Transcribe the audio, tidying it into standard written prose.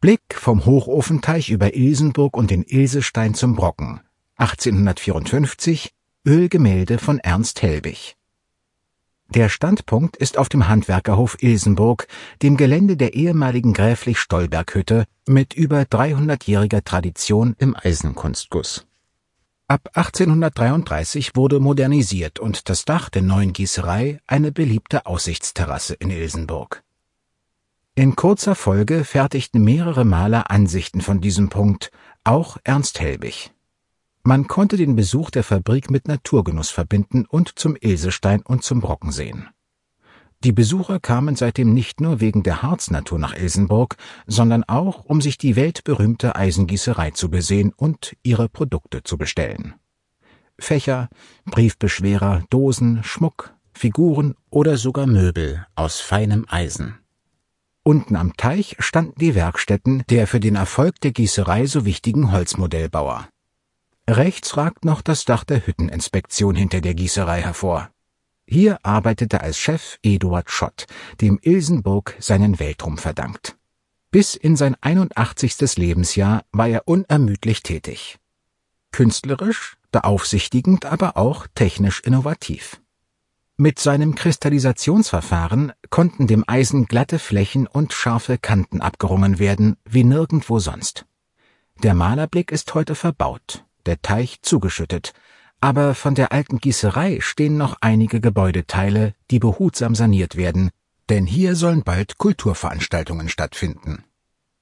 Blick vom Hochofenteich über Ilsenburg und den Ilsestein zum Brocken, 1854, Ölgemälde von Ernst Helbig. Der Standpunkt ist auf dem Handwerkerhof Ilsenburg, dem Gelände der ehemaligen Gräflich-Stolberg-Hütte mit über 300-jähriger Tradition im Eisenkunstguss. Ab 1833 wurde modernisiert und das Dach der neuen Gießerei eine beliebte Aussichtsterrasse in Ilsenburg. In kurzer Folge fertigten mehrere Maler Ansichten von diesem Punkt, auch Ernst Helbig. Man konnte den Besuch der Fabrik mit Naturgenuss verbinden und zum Ilsestein und zum Brocken sehen. Die Besucher kamen seitdem nicht nur wegen der Harznatur nach Ilsenburg, sondern auch, um sich die weltberühmte Eisengießerei zu besehen und ihre Produkte zu bestellen. Fächer, Briefbeschwerer, Dosen, Schmuck, Figuren oder sogar Möbel aus feinem Eisen. Unten am Teich standen die Werkstätten der für den Erfolg der Gießerei so wichtigen Holzmodellbauer. Rechts ragt noch das Dach der Hütteninspektion hinter der Gießerei hervor. Hier arbeitete als Chef Eduard Schott, dem Ilsenburg seinen Weltruhm verdankt. Bis in sein 81. Lebensjahr war er unermüdlich tätig. Künstlerisch, beaufsichtigend, aber auch technisch innovativ. Mit seinem Kristallisationsverfahren konnten dem Eisen glatte Flächen und scharfe Kanten abgerungen werden, wie nirgendwo sonst. Der Malerblick ist heute verbaut, der Teich zugeschüttet, aber von der alten Gießerei stehen noch einige Gebäudeteile, die behutsam saniert werden, denn hier sollen bald Kulturveranstaltungen stattfinden.